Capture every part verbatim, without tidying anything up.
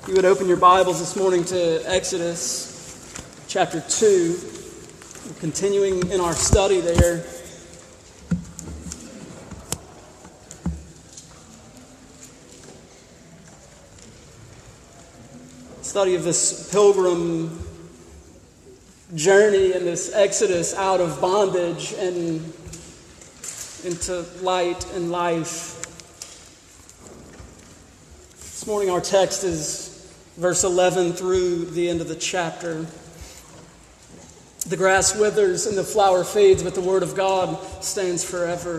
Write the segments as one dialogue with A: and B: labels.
A: You would open your Bibles this morning to Exodus chapter two. We're continuing in our study there. Study of this pilgrim journey and this exodus out of bondage and into light and life. This morning our text is verse eleven through the end of the chapter. The grass withers and the flower fades, but the word of God stands forever.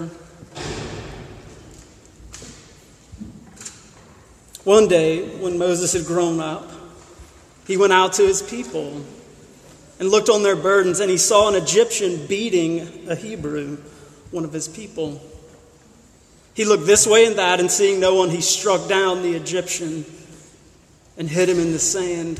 A: One day, when Moses had grown up, he went out to his people and looked on their burdens, and he saw an Egyptian beating a Hebrew, one of his people. He looked this way and that, and seeing no one, he struck down the Egyptian and hid him in the sand.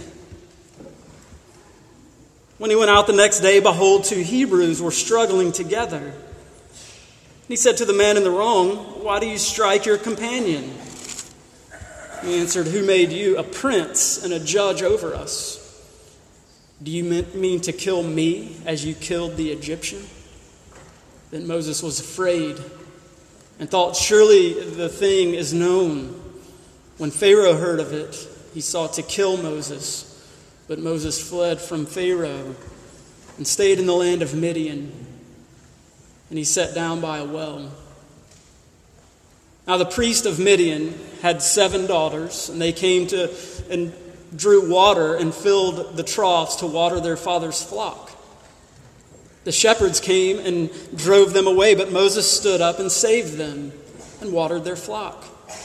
A: When he went out the next day, behold, two Hebrews were struggling together. He said to the man in the wrong, "Why do you strike your companion?" He answered, "Who made you a prince and a judge over us? Do you mean to kill me as you killed the Egyptian?" Then Moses was afraid and thought, "Surely the thing is known." When Pharaoh heard of it, he sought to kill Moses, but Moses fled from Pharaoh and stayed in the land of Midian, and he sat down by a well. Now the priest of Midian had seven daughters, and they came to and drew water and filled the troughs to water their father's flock. The shepherds came and drove them away, but Moses stood up and saved them and watered their flock.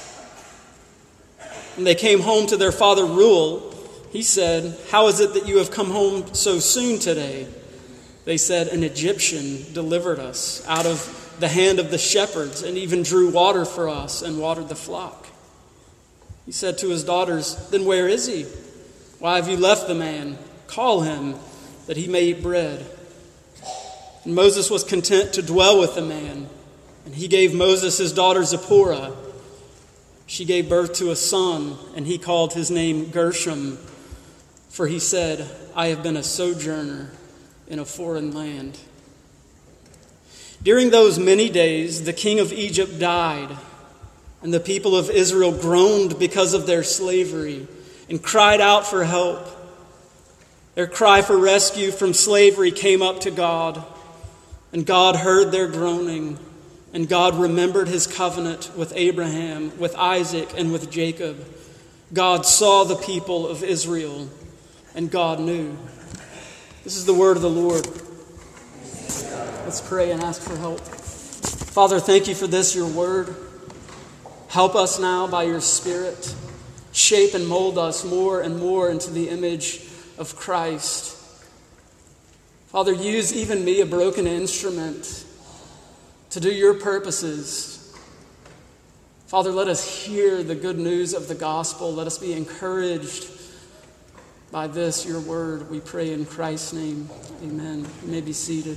A: When they came home to their father Reuel, he said, "How is it that you have come home so soon today?" They said, "An Egyptian delivered us out of the hand of the shepherds and even drew water for us and watered the flock." He said to his daughters, "Then where is he? Why have you left the man? Call him, that he may eat bread." And Moses was content to dwell with the man, and he gave Moses his daughter Zipporah. She gave birth to a son, and he called his name Gershom, for he said, "I have been a sojourner in a foreign land." During those many days, the king of Egypt died, and the people of Israel groaned because of their slavery and cried out for help. Their cry for rescue from slavery came up to God, and God heard their groaning, and God remembered his covenant with Abraham, with Isaac, and with Jacob. God saw the people of Israel, and God knew. This is the word of the Lord. Let's pray and ask for help. Father, thank you for this, your word. Help us now by your Spirit. Shape and mold us more and more into the image of Christ. Father, use even me, a broken instrument, to do your purposes. Father, let us hear the good news of the gospel. Let us be encouraged by this, your word. We pray in Christ's name. Amen. You may be seated.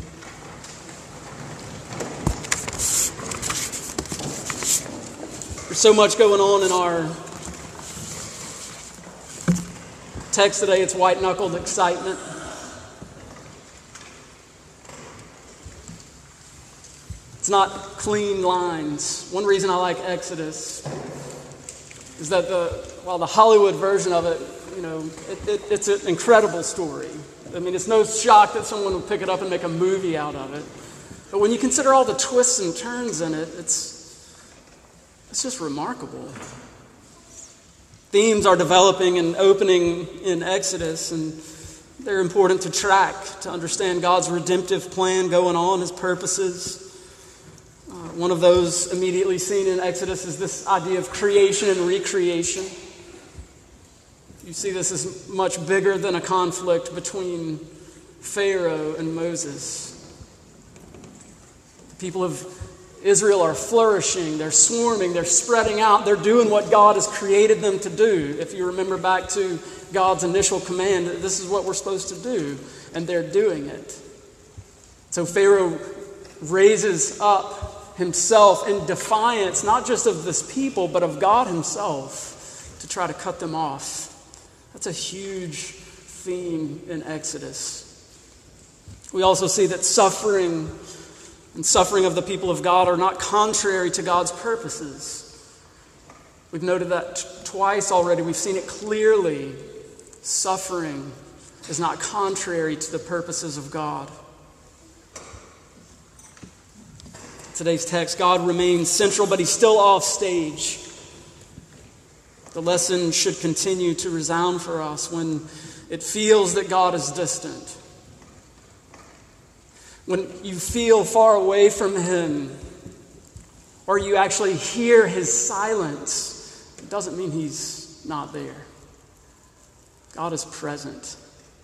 A: There's so much going on in our text today. It's white-knuckled excitement. It's not clean lines. One reason I like Exodus is that the while the Hollywood version of it, you know, it, it, it's an incredible story. I mean, it's no shock that someone would pick it up and make a movie out of it. But when you consider all the twists and turns in it, it's it's just remarkable. Themes are developing and opening in Exodus, and they're important to track, to understand God's redemptive plan going on, his purposes. One of those immediately seen in Exodus is this idea of creation and recreation. You see this as much bigger than a conflict between Pharaoh and Moses. The people of Israel are flourishing, they're swarming, they're spreading out, they're doing what God has created them to do. If you remember back to God's initial command, this is what we're supposed to do, and they're doing it. So Pharaoh raises up himself in defiance, not just of this people, but of God himself, to try to cut them off. That's a huge theme in Exodus. We also see that suffering and suffering of the people of God are not contrary to God's purposes. We've noted that t- twice already. We've seen it clearly. Suffering is not contrary to the purposes of God. Today's text, God remains central, but he's still off stage. The lesson should continue to resound for us when it feels that God is distant. When you feel far away from him, or you actually hear his silence, it doesn't mean he's not there. God is present.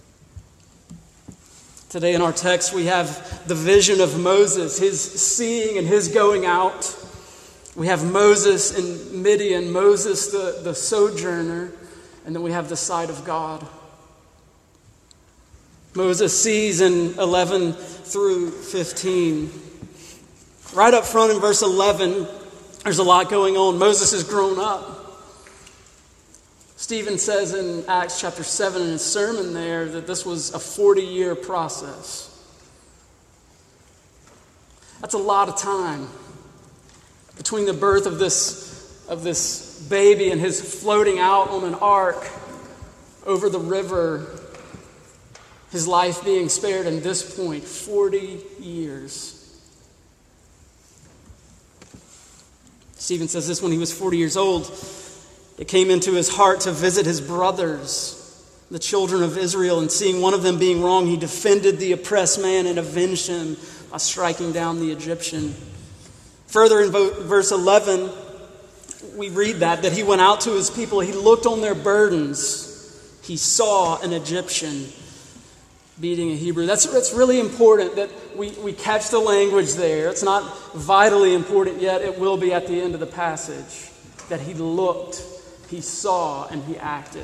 A: Today in our text, we have the vision of Moses, his seeing and his going out. We have Moses in Midian, Moses the, the sojourner, and then we have the sight of God. Moses sees in eleven through fifteen. Right up front in verse eleven, there's a lot going on. Moses has grown up. Stephen says in Acts chapter seven in his sermon there that this was a forty-year process. That's a lot of time between the birth of this, of this baby and his floating out on an ark over the river, his life being spared, and this point, forty years. Stephen says this: when he was forty years old, it came into his heart to visit his brothers, the children of Israel, and seeing one of them being wrong, he defended the oppressed man and avenged him by striking down the Egyptian. Further in verse eleven, we read that, that he went out to his people, he looked on their burdens, he saw an Egyptian beating a Hebrew. That's, that's really important that we, we catch the language there. It's not vitally important yet. It will be at the end of the passage. That he looked, he saw, and he acted.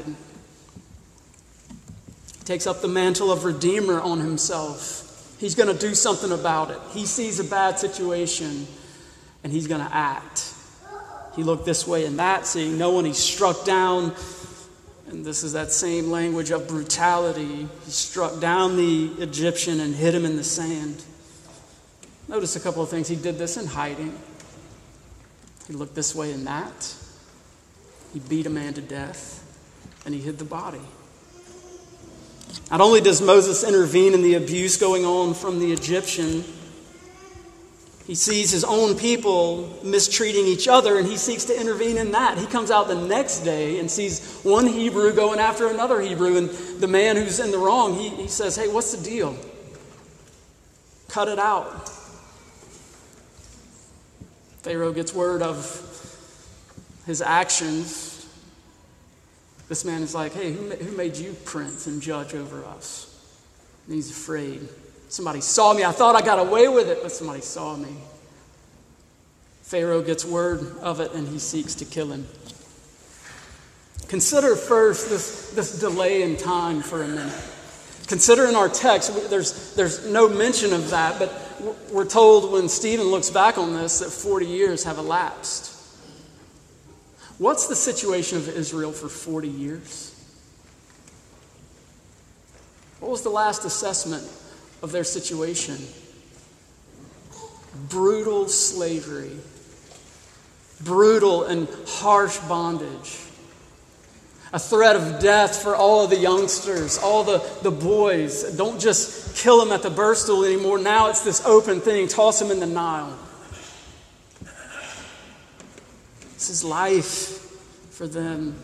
A: He takes up the mantle of Redeemer on himself. He's going to do something about it. He sees a bad situation, and he's going to act. He looked this way and that, seeing no one. He struck down. And this is that same language of brutality. He struck down the Egyptian and hid him in the sand. Notice a couple of things. He did this in hiding. He looked this way and that. He beat a man to death. And he hid the body. Not only does Moses intervene in the abuse going on from the Egyptian, he sees his own people mistreating each other, and he seeks to intervene in that. He comes out the next day and sees one Hebrew going after another Hebrew, and the man who's in the wrong, he, he says, hey, what's the deal? Cut it out. Pharaoh gets word of his actions. This man is like, hey, who, who made you prince and judge over us? And he's afraid. Somebody saw me. I thought I got away with it, but somebody saw me. Pharaoh gets word of it, and he seeks to kill him. Consider first this, this delay in time for a minute. Consider in our text, there's, there's no mention of that, but we're told when Stephen looks back on this that forty years have elapsed. What's the situation of Israel for forty years? What was the last assessment of their situation? Brutal slavery. Brutal and harsh bondage. A threat of death for all of the youngsters, all the, the boys. Don't just kill them at the birth stool anymore. Now it's this open thing. Toss them in the Nile. This is life for them.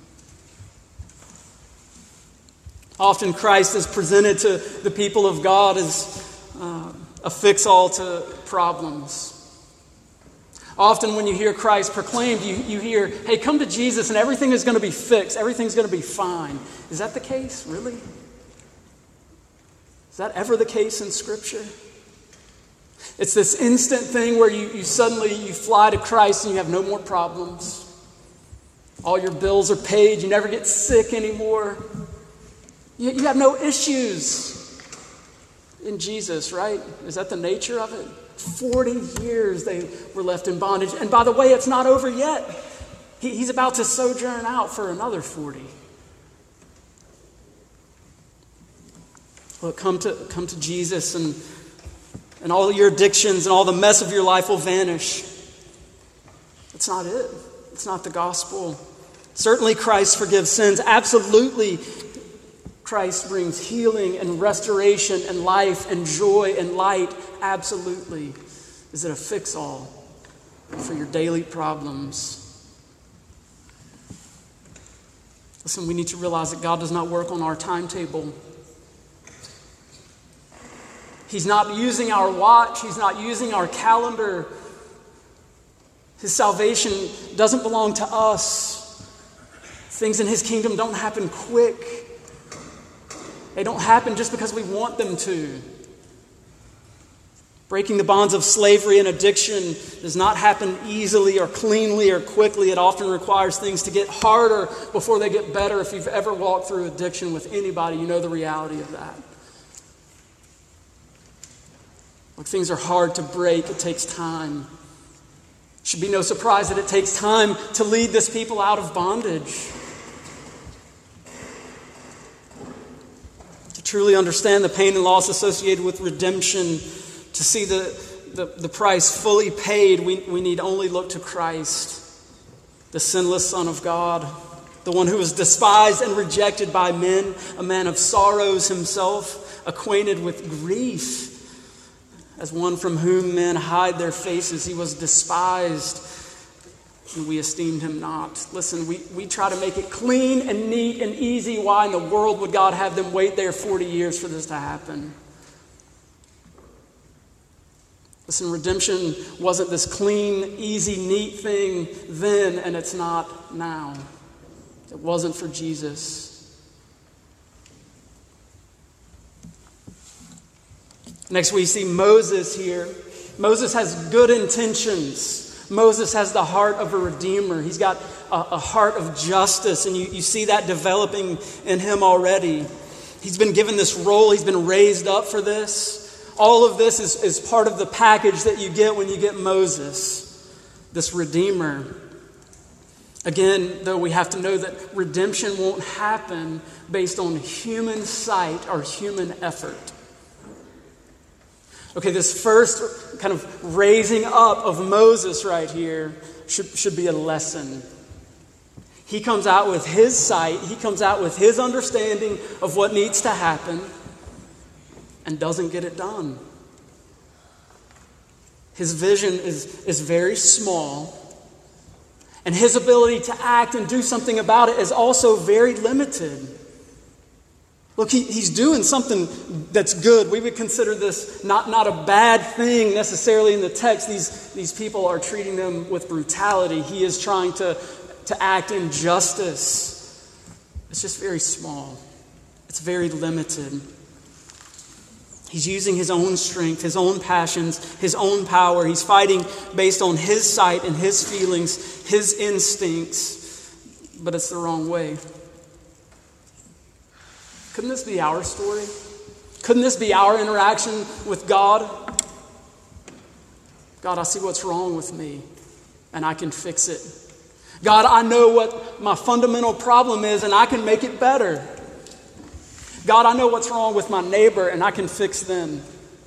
A: Often Christ is presented to the people of God as uh, a fix-all to problems. Often when you hear Christ proclaimed, you, you hear, hey, come to Jesus and everything is going to be fixed. Everything's going to be fine. Is that the case? Really? Is that ever the case in Scripture? It's this instant thing where you, you suddenly you fly to Christ and you have no more problems. All your bills are paid. You never get sick anymore. You, you have no issues in Jesus, right? Is that the nature of it? Forty years they were left in bondage. And by the way, it's not over yet. He, he's about to sojourn out for another forty. Look, come to, come to Jesus and, and all your addictions and all the mess of your life will vanish. That's not it. It's not the gospel. Certainly Christ forgives sins. Absolutely, Christ brings healing and restoration and life and joy and light. Absolutely. Is it a fix-all for your daily problems? Listen, we need to realize that God does not work on our timetable. He's not using our watch. He's not using our calendar. His salvation doesn't belong to us. Things in His kingdom don't happen quick. They don't happen just because we want them to. Breaking the bonds of slavery and addiction does not happen easily or cleanly or quickly. It often requires things to get harder before they get better. If you've ever walked through addiction with anybody, you know the reality of that. Look, things are hard to break. It takes time. It should be no surprise that it takes time to lead this people out of bondage. To truly understand the pain and loss associated with redemption, to see the, the, the price fully paid, we, we need only look to Christ, the sinless Son of God, the one who was despised and rejected by men, a man of sorrows himself, acquainted with grief, as one from whom men hide their faces. He was despised, and we esteemed him not. Listen, we, we try to make it clean and neat and easy. Why in the world would God have them wait there forty years for this to happen? Listen, redemption wasn't this clean, easy, neat thing then, and it's not now. It wasn't for Jesus. Next we see Moses here. Moses has good intentions. Moses has the heart of a redeemer. He's got a, a heart of justice, and you, you see that developing in him already. He's been given this role. He's been raised up for this. All of this is, is part of the package that you get when you get Moses, this redeemer. Again, though, we have to know that redemption won't happen based on human sight or human effort. Okay, this first kind of raising up of Moses right here should, should be a lesson. He comes out with his sight, he comes out with his understanding of what needs to happen, and doesn't get it done. His vision is, is very small, and his ability to act and do something about it is also very limited. Look, he, he's doing something that's good. We would consider this not, not a bad thing necessarily in the text. These, these people are treating them with brutality. He is trying to, to act in justice. It's just very small. It's very limited. He's using his own strength, his own passions, his own power. He's fighting based on his sight and his feelings, his instincts, but it's the wrong way. Couldn't this be our story? Couldn't this be our interaction with God? God, I see what's wrong with me, and I can fix it. God, I know what my fundamental problem is, and I can make it better. God, I know what's wrong with my neighbor, and I can fix them.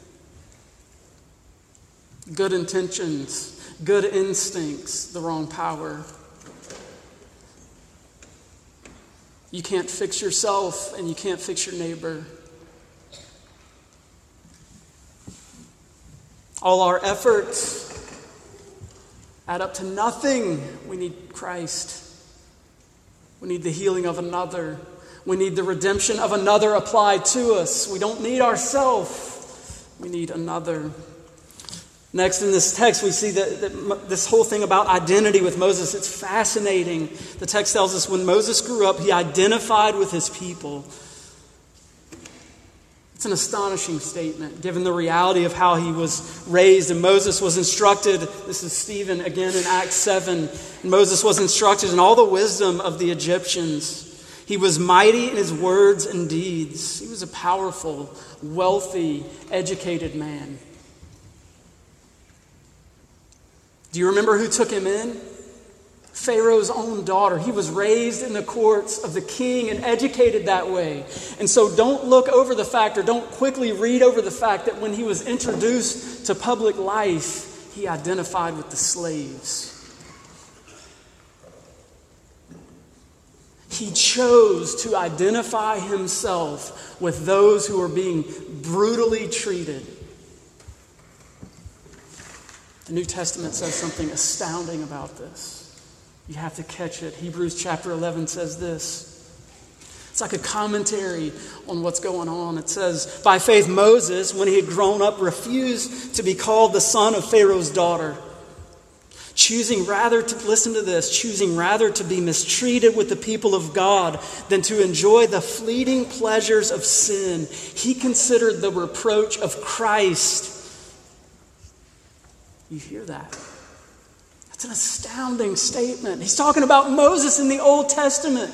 A: Good intentions, good instincts, the wrong power. You can't fix yourself, and you can't fix your neighbor. All our efforts add up to nothing. We need Christ. We need the healing of another. We need the redemption of another applied to us. We don't need ourselves. We need another. Next in this text, we see that, that this whole thing about identity with Moses. It's fascinating. The text tells us when Moses grew up, he identified with his people. It's an astonishing statement, given the reality of how he was raised. And Moses was instructed, this is Stephen again in Acts seven, and Moses was instructed in all the wisdom of the Egyptians. He was mighty in his words and deeds. He was a powerful, wealthy, educated man. Do you remember who took him in? Pharaoh's own daughter. He was raised in the courts of the king and educated that way. And so don't look over the fact, or don't quickly read over the fact that when he was introduced to public life, he identified with the slaves. He chose to identify himself with those who were being brutally treated. The New Testament says something astounding about this. You have to catch it. Hebrews chapter eleven says this. It's like a commentary on what's going on. It says, by faith Moses, when he had grown up, refused to be called the son of Pharaoh's daughter, choosing rather to, listen to this, choosing rather to be mistreated with the people of God than to enjoy the fleeting pleasures of sin. He considered the reproach of Christ. You hear that? That's an astounding statement. He's talking about Moses in the Old Testament.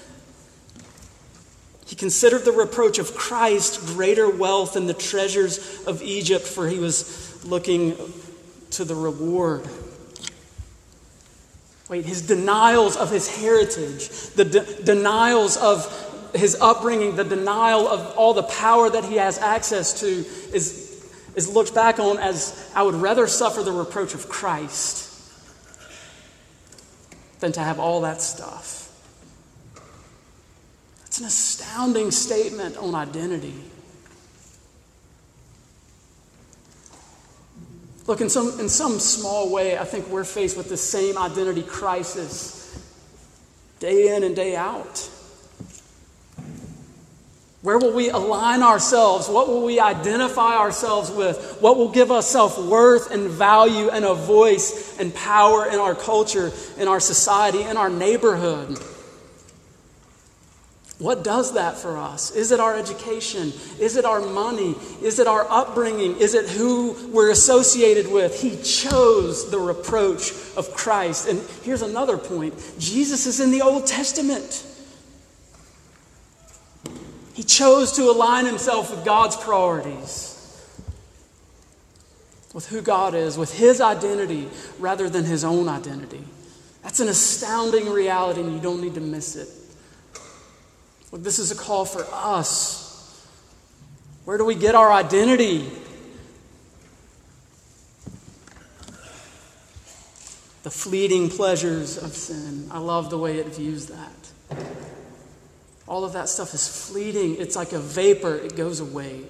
A: He considered the reproach of Christ greater wealth than the treasures of Egypt, for he was looking to the reward. Wait, his denials of his heritage, the de- denials of his upbringing, the denial of all the power that he has access to is, is looked back on as, I would rather suffer the reproach of Christ than to have all that stuff. It's an astounding statement on identity. Look, in some, in some small way, I think we're faced with the same identity crisis day in and day out. Where will we align ourselves? What will we identify ourselves with? What will give us self-worth and value and a voice and power in our culture, in our society, in our neighborhood? What does that for us? Is it our education? Is it our money? Is it our upbringing? Is it who we're associated with? He chose the reproach of Christ. And here's another point. Jesus is in the Old Testament. He chose to align himself with God's priorities, with who God is, with his identity rather than his own identity. That's an astounding reality, and you don't need to miss it. Look, this is a call for us. Where do we get our identity? The fleeting pleasures of sin. I love the way it views that. All of that stuff is fleeting. It's like a vapor. It goes away.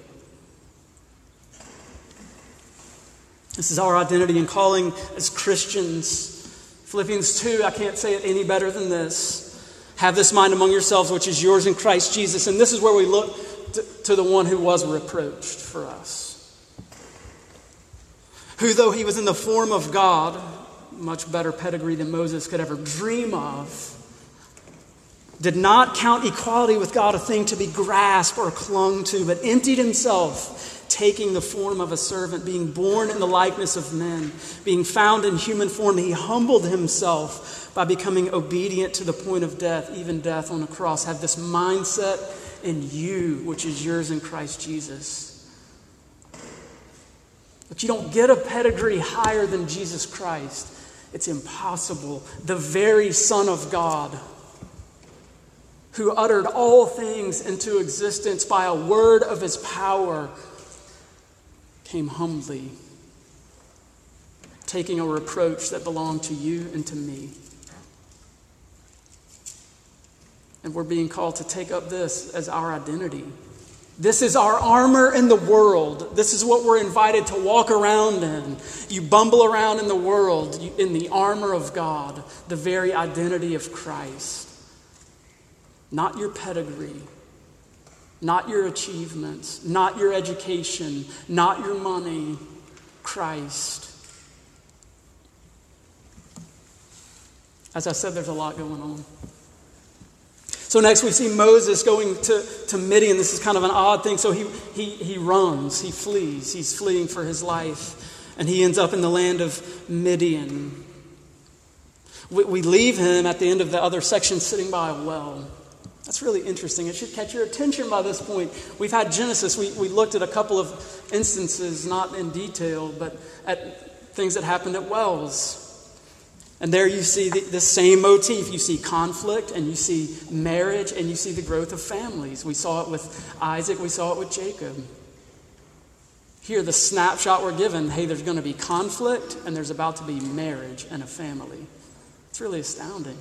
A: This is our identity and calling as Christians. Philippians two, I can't say it any better than this. Have this mind among yourselves, which is yours in Christ Jesus. And this is where we look to, to the one who was reproached for us. Who, though he was in the form of God, much better pedigree than Moses could ever dream of, did not count equality with God a thing to be grasped or clung to, but emptied himself, taking the form of a servant, being born in the likeness of men, being found in human form. He humbled himself by becoming obedient to the point of death, even death on the cross. Have this mindset in you, which is yours in Christ Jesus. But you don't get a pedigree higher than Jesus Christ. It's impossible. The very Son of God, who uttered all things into existence by a word of his power, came humbly, taking a reproach that belonged to you and to me. And we're being called to take up this as our identity. This is our armor in the world. This is what we're invited to walk around in. You bumble around in the world in the armor of God, the very identity of Christ. Not your pedigree, not your achievements, not your education, not your money, Christ. As I said, there's a lot going on. So next we see Moses going to, to Midian. This is kind of an odd thing. So he, he, he runs, he flees. He's fleeing for his life. And he ends up in the land of Midian. We, we leave him at the end of the other section sitting by a well. That's really interesting. It should catch your attention by this point. We've had Genesis. We, we looked at a couple of instances, not in detail, but at things that happened at wells. And there you see the, the same motif. You see conflict, and you see marriage, and you see the growth of families. We saw it with Isaac, we saw it with Jacob. Here, the snapshot we're given, hey, there's going to be conflict, and there's about to be marriage and a family. It's really astounding.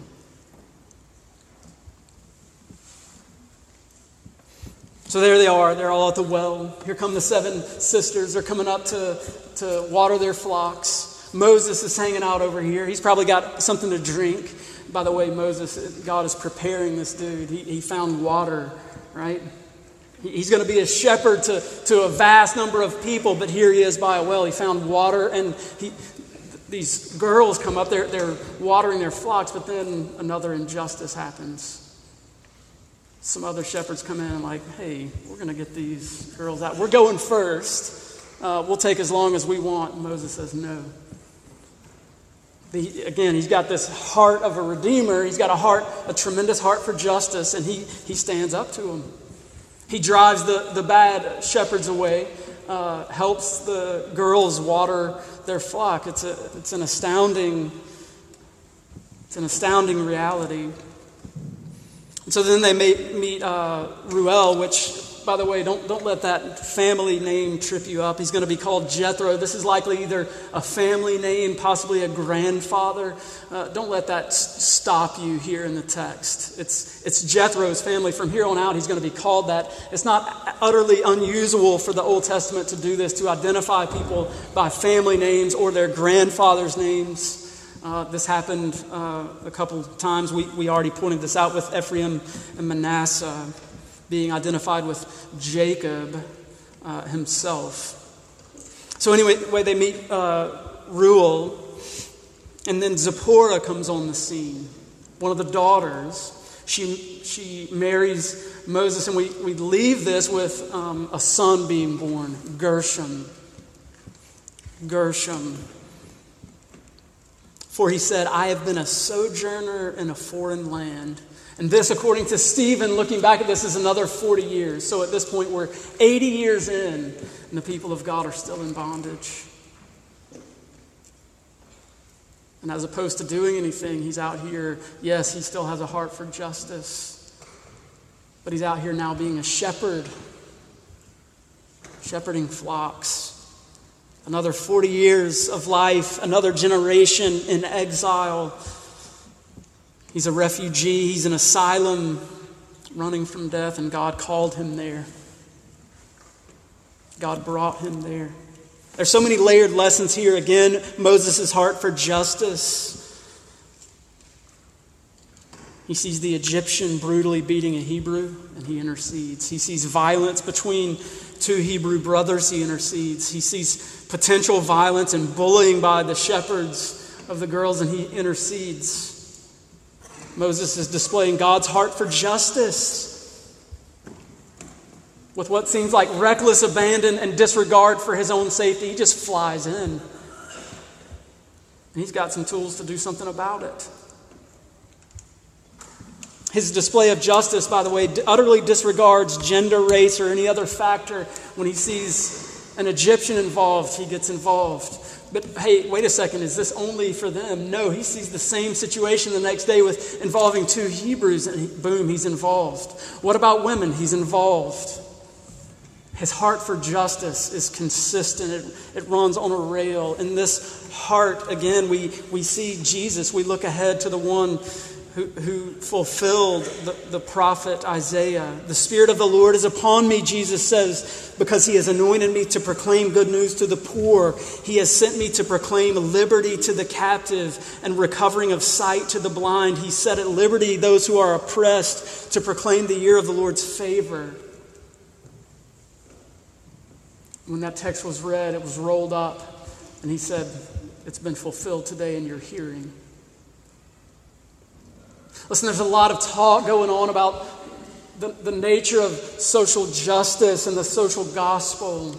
A: So there they are. They're all at the well. Here come the seven sisters. They're coming up to, to water their flocks. Moses is hanging out over here. He's probably got something to drink. By the way, Moses, God is preparing this dude. He, he found water, right? He's going to be a shepherd to, to a vast number of people, but here he is by a well. He found water, and he, these girls come up. They're, they're watering their flocks, but then another injustice happens. Some other shepherds come in and like, hey, we're going to get these girls out. We're going first. Uh, we'll take as long as we want. And Moses says no. The, again, he's got this heart of a redeemer. He's got a heart, a tremendous heart for justice, and he, he stands up to them. He drives the, the bad shepherds away, uh, helps the girls water their flock. It's a it's an astounding it's an astounding reality. And so then they may meet uh, Reuel, which, by the way, don't don't let that family name trip you up. He's going to be called Jethro. This is likely either a family name, possibly a grandfather. Uh, don't let that s- stop you here in the text. It's it's Jethro's family. From here on out, he's going to be called that. It's not utterly unusual for the Old Testament to do this, to identify people by family names or their grandfather's names. Uh, this happened uh, a couple times. We, we already pointed this out with Ephraim and Manasseh being identified with Jacob uh, himself. So anyway, way they meet uh, Reuel, and then Zipporah comes on the scene. One of the daughters. She she marries Moses, and we, we leave this with um, a son being born, Gershom. Gershom. For he said, I have been a sojourner in a foreign land. And this, according to Stephen, looking back at this, is another forty years. So at this point, we're eighty years in, and the people of God are still in bondage. And as opposed to doing anything, he's out here. Yes, he still has a heart for justice. But he's out here now being a shepherd, shepherding flocks. Another forty years of life, another generation in exile. He's a refugee, he's in asylum, running from death, and God called him there. God brought him there. There's so many layered lessons here. Again, Moses' heart for justice. He sees the Egyptian brutally beating a Hebrew, and he intercedes. He sees violence between two Hebrew brothers, he intercedes. He sees potential violence and bullying by the shepherds of the girls, and he intercedes. Moses is displaying God's heart for justice. With what seems like reckless abandon and disregard for his own safety, he just flies in. And he's got some tools to do something about it. His display of justice, by the way, utterly disregards gender, race, or any other factor. When he sees an Egyptian involved, he gets involved. But hey, wait a second, is this only for them? No, he sees the same situation the next day with involving two Hebrews, and he, boom, he's involved. What about women? He's involved. His heart for justice is consistent. It, it runs on a rail. In this heart, again, we, we see Jesus. We look ahead to the one who, who fulfilled the, the prophet Isaiah. The Spirit of the Lord is upon me, Jesus says, because he has anointed me to proclaim good news to the poor. He has sent me to proclaim liberty to the captive and recovering of sight to the blind. He set at liberty those who are oppressed, to proclaim the year of the Lord's favor. When that text was read, it was rolled up, and he said, it's been fulfilled today in your hearing. Listen, there's a lot of talk going on about the, the nature of social justice and the social gospel.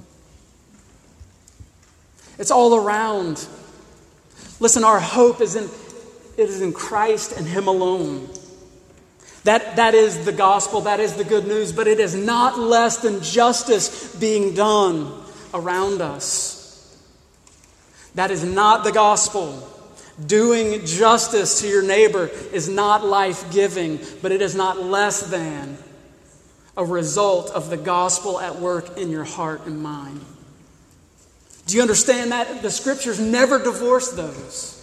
A: It's all around. Listen, our hope is in it is in Christ and him alone. That, that is the gospel, that is the good news, but it is not less than justice being done around us. That is not the gospel. Doing justice to your neighbor is not life-giving, but it is not less than a result of the gospel at work in your heart and mind. Do you understand that? The scriptures never divorce those.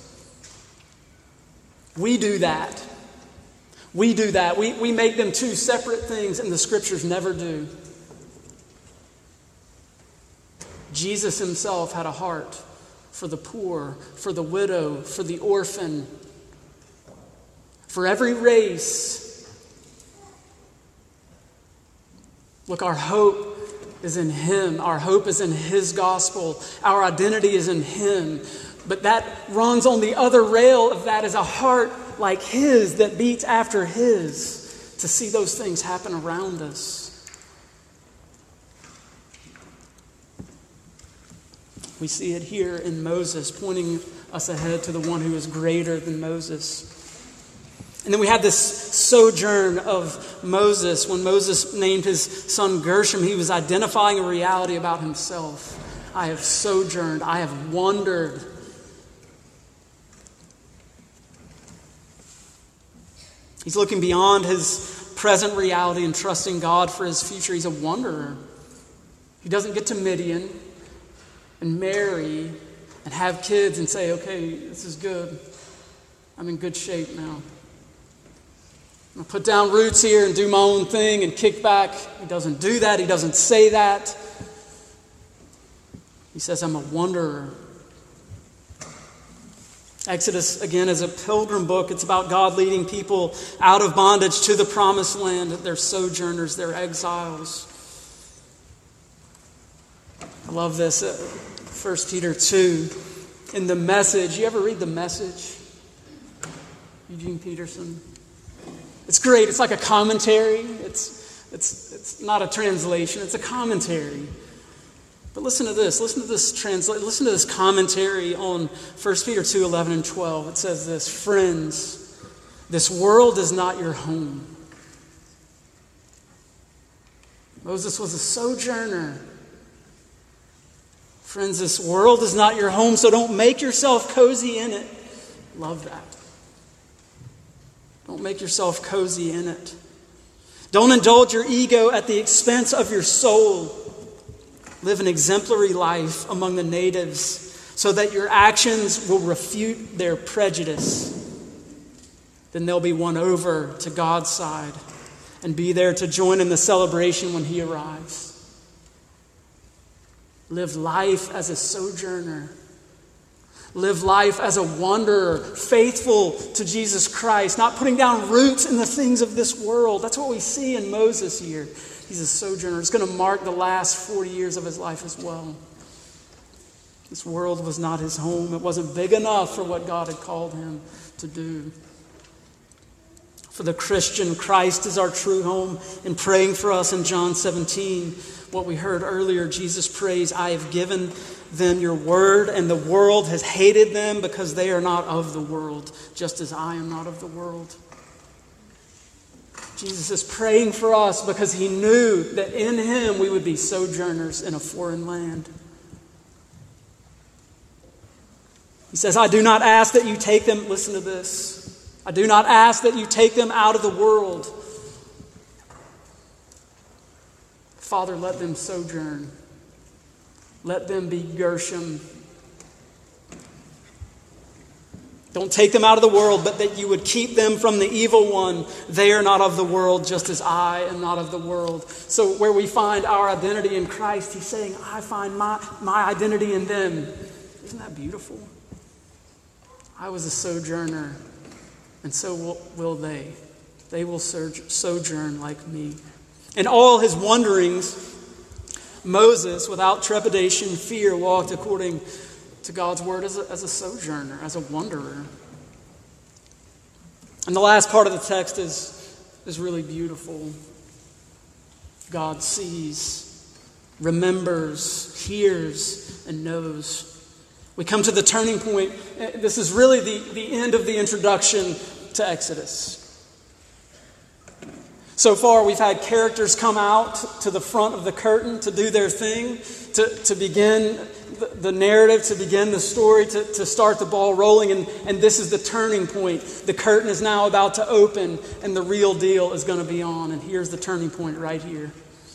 A: We do that. We do that. We, we make them two separate things, and the scriptures never do. Jesus himself had a heart for the poor, for the widow, for the orphan, for every race. Look, our hope is in him. Our hope is in his gospel. Our identity is in him. But that runs on the other rail of that is a heart like his that beats after his to see those things happen around us. We see it here in Moses, pointing us ahead to the one who is greater than Moses. And then we have this sojourn of Moses. When Moses named his son Gershom, he was identifying a reality about himself. I have sojourned. I have wandered. He's looking beyond his present reality and trusting God for his future. He's a wanderer. He doesn't get to Midian and marry and have kids and say, okay, this is good. I'm in good shape now. I'm going to put down roots here and do my own thing and kick back. He doesn't do that. He doesn't say that. He says, I'm a wanderer. Exodus, again, is a pilgrim book. It's about God leading people out of bondage to the promised land. They're sojourners. They're exiles. I love this. Uh, First Peter two. In the Message. You ever read the Message? Eugene Peterson. It's great. It's like a commentary. It's, it's, it's not a translation. It's a commentary. But listen to this. Listen to this translate. Listen to this commentary on First Peter two, eleven and twelve. It says this, friends, this world is not your home. Moses was a sojourner. Friends, this world is not your home, so don't make yourself cozy in it. Love that. Don't make yourself cozy in it. Don't indulge your ego at the expense of your soul. Live an exemplary life among the natives so that your actions will refute their prejudice. Then they'll be won over to God's side and be there to join in the celebration when he arrives. Live life as a sojourner. Live life as a wanderer, faithful to Jesus Christ, not putting down roots in the things of this world. That's what we see in Moses here. He's a sojourner. It's going to mark the last forty years of his life as well. This world was not his home. It wasn't big enough for what God had called him to do. For the Christian, Christ is our true home. And praying for us in John seventeen, what we heard earlier, Jesus prays, I have given them your word, and the world has hated them because they are not of the world, just as I am not of the world. Jesus is praying for us because he knew that in him we would be sojourners in a foreign land. He says, I do not ask that you take them, listen to this, I do not ask that you take them out of the world. Father, let them sojourn. Let them be Gershom. Don't take them out of the world, but that you would keep them from the evil one. They are not of the world, just as I am not of the world. So where we find our identity in Christ, he's saying, I find my, my identity in them. Isn't that beautiful? I was a sojourner, and so will, will they. They will sojourn like me. In all his wanderings, Moses, without trepidation, fear, walked according to God's word as a, as a sojourner, as a wanderer. And the last part of the text is, is really beautiful. God sees, remembers, hears, and knows. We come to the turning point. This is really the, the end of the introduction to Exodus. So far, we've had characters come out to the front of the curtain to do their thing, to, to begin the, the narrative, to begin the story, to, to start the ball rolling. And, and this is the turning point. The curtain is now about to open, and the real deal is going to be on. And here's the turning point right here.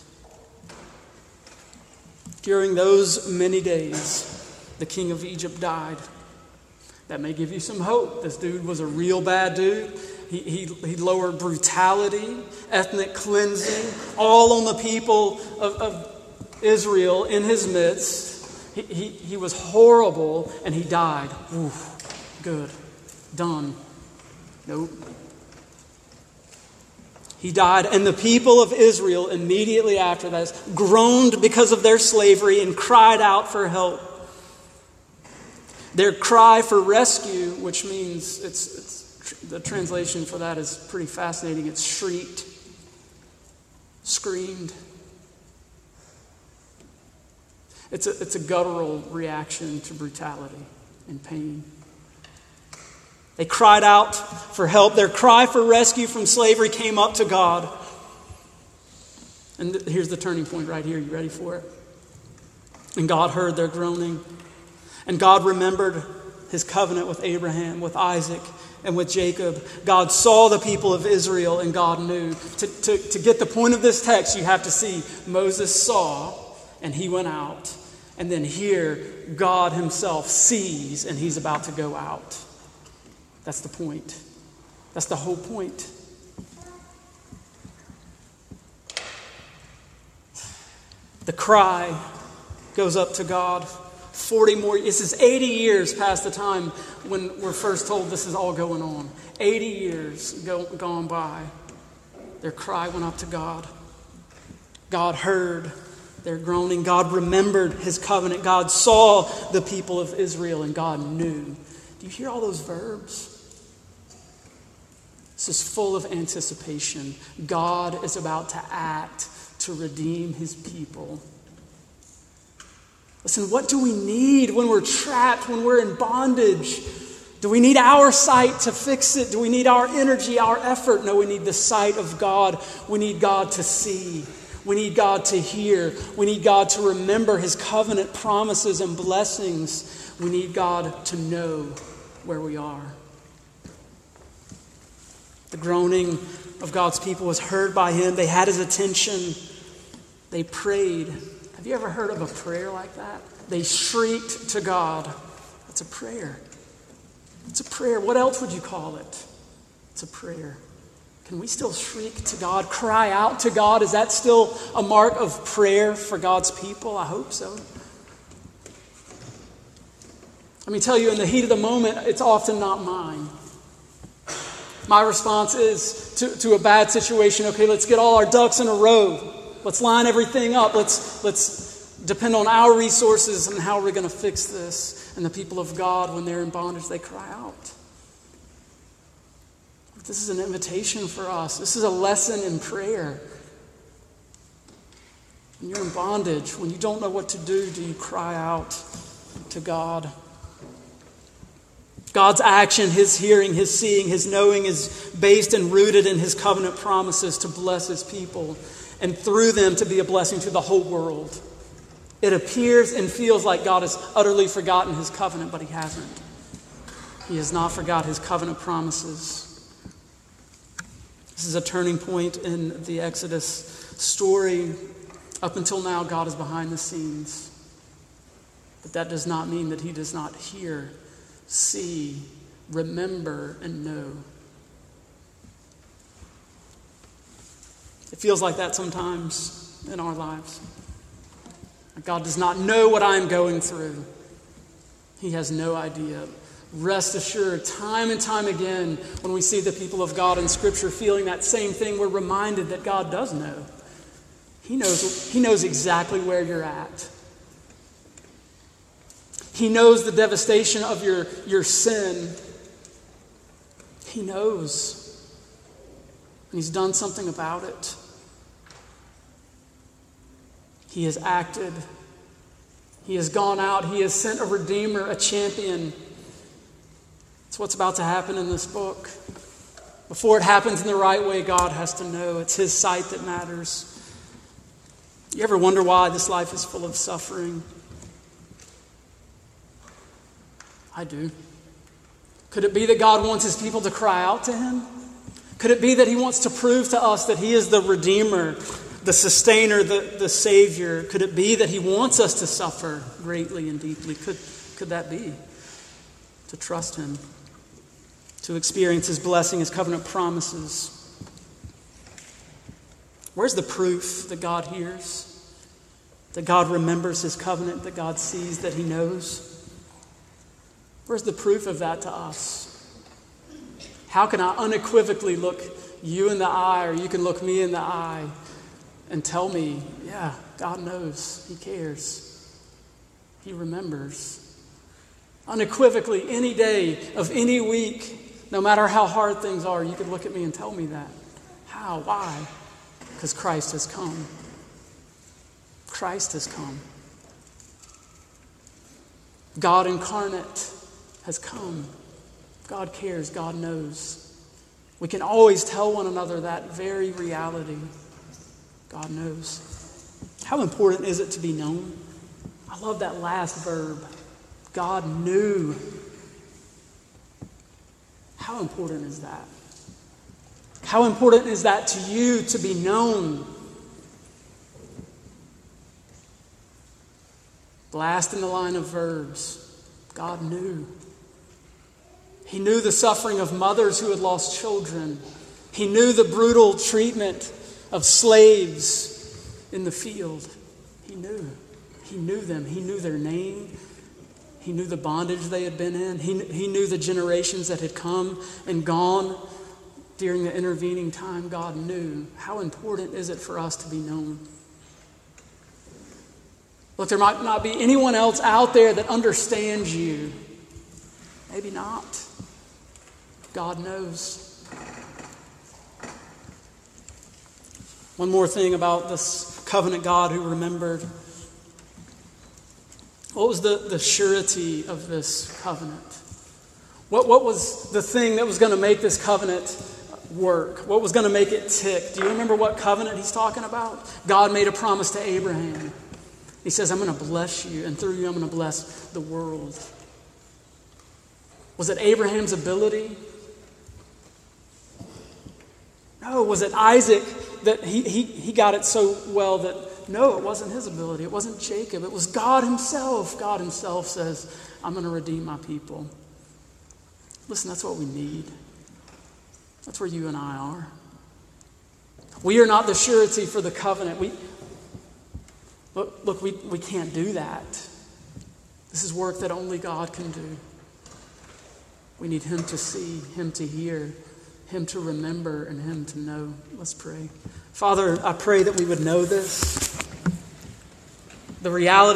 A: During those many days, the king of Egypt died. That may give you some hope. This dude was a real bad dude. He, he, he lowered brutality, ethnic cleansing, all on the people of, of Israel in his midst. He, he, he was horrible, and he died. Oof, good. Done. Nope. He died, and the people of Israel immediately after that groaned because of their slavery and cried out for help. Their cry for rescue, which means it's, it's the translation for that is pretty fascinating. It's shrieked, screamed. It's a, it's a guttural reaction to brutality and pain. They cried out for help. Their cry for rescue from slavery came up to God. And th- here's the turning point right here. You ready for it? And God heard their groaning. And God remembered his covenant with Abraham, with Isaac, and with Jacob. God saw the people of Israel, and God knew. To, to, to get the point of this text, you have to see Moses saw, and he went out. And then here, God himself sees, and he's about to go out. That's the point. That's the whole point. The cry goes up to God. forty more, this is eighty years past the time when we're first told this is all going on. eighty years go, gone by. Their cry went up to God. God heard their groaning. God remembered his covenant. God saw the people of Israel, and God knew. Do you hear all those verbs? This is full of anticipation. God is about to act to redeem his people. Listen, what do we need when we're trapped, when we're in bondage? Do we need our sight to fix it? Do we need our energy, our effort? No, we need the sight of God. We need God to see. We need God to hear. We need God to remember his covenant promises and blessings. We need God to know where we are. The groaning of God's people was heard by him. They had his attention. They prayed. Have you ever heard of a prayer like that? They shrieked to God. That's a prayer. It's a prayer. What else would you call it? It's a prayer. Can we still shriek to God, cry out to God? Is that still a mark of prayer for God's people? I hope so. Let me tell you, in the heat of the moment, it's often not mine. My response is to, to a bad situation, okay, let's get all our ducks in a row. Let's line everything up. Let's, let's depend on our resources and how we're going to fix this. And the people of God, when they're in bondage, they cry out. This is an invitation for us. This is a lesson in prayer. When you're in bondage, when you don't know what to do, do you cry out to God? God's action, his hearing, his seeing, his knowing is based and rooted in his covenant promises to bless his people and through them to be a blessing to the whole world. It appears and feels like God has utterly forgotten his covenant, but he hasn't. He has not forgot his covenant promises. This is a turning point in the Exodus story. Up until now, God is behind the scenes. But that does not mean that he does not hear, see, remember, and know. It feels like that sometimes in our lives. God does not know what I'm going through. He has no idea. Rest assured, time and time again, when we see the people of God in Scripture feeling that same thing, we're reminded that God does know. He knows, he knows exactly where you're at. He knows the devastation of your, your sin. He knows. And he's done something about it. He has acted. He has gone out. He has sent a redeemer, a champion. It's what's about to happen in this book. Before it happens in the right way, God has to know. It's his sight that matters. You ever wonder why this life is full of suffering? I do. Could it be that God wants his people to cry out to him? Could it be that he wants to prove to us that he is the Redeemer, the Sustainer, the, the Savior? Could it be that he wants us to suffer greatly and deeply? Could, could that be? To trust him, to experience his blessing, his covenant promises. Where's the proof that God hears? That God remembers his covenant, that God sees, that he knows? Where's the proof of that to us? How can I unequivocally look you in the eye, or you can look me in the eye and tell me, yeah, God knows, he cares, he remembers. Unequivocally, any day of any week, no matter how hard things are, you could look at me and tell me that. How? Why? Because Christ has come. Christ has come. God incarnate has come. God cares. God knows. We can always tell one another that very reality. God knows. How important is it to be known? I love that last verb. God knew. How important is that? How important is that to you, to be known? Last in the line of verbs, God knew. He knew the suffering of mothers who had lost children. He knew the brutal treatment of slaves in the field. He knew. He knew them. He knew their name. He knew the bondage they had been in. He, he knew the generations that had come and gone during the intervening time. God knew. How important is it for us to be known? Look, there might not be anyone else out there that understands you. Maybe not. God knows. One more thing about this covenant God who remembered. What was the, the surety of this covenant? What, what was the thing that was going to make this covenant work? What was going to make it tick? Do you remember what covenant he's talking about? God made a promise to Abraham. He says, I'm going to bless you, and through you I'm going to bless the world. Was it Abraham's ability? No. Was it Isaac that he, he, he got it so well that, no, it wasn't his ability. It wasn't Jacob. It was God himself. God himself says, I'm going to redeem my people. Listen, that's what we need. That's where you and I are. We are not the surety for the covenant. We Look, look we, we can't do that. This is work that only God can do. We need him to see, him to hear, him to remember, and him to know. Let's pray. Father, I pray that we would know this. The reality